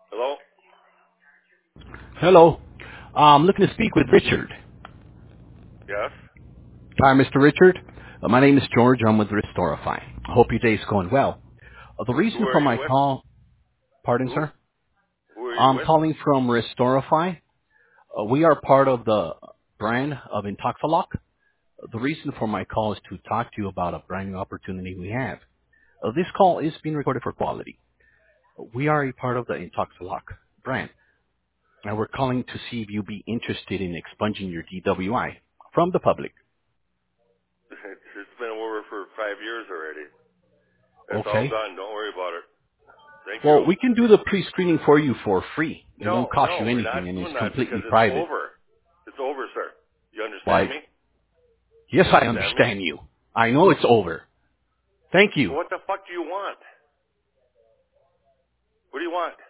Hello? Hello. I'm looking to speak with Richard. Yes? Hi, Mr. Richard. My name is George. I'm with Restorify. I hope your day's going well. The Who reason are for you my with? call, pardon, Who? sir? Who are you I'm with? calling from Restorify. We are part of the brand of Intoxilock. The reason for my call is to talk to you about a brand new opportunity we have. This call is being recorded for quality. We are a part of the Intoxilock brand, and we're calling to see if you'd be interested in expunging your DWI from the public. It's been over for 5 years already. That's all Okay? done. Don't worry about it. Thank you. Well, we can do the pre-screening for you for free. It won't No, cost you no, we're not anything, and it's doing that because completely it's private. over. It's over, sir. You understand Like, me? yes, You I understand me? understand you. I know it's over. Thank So you. what the fuck do you want? What do you want?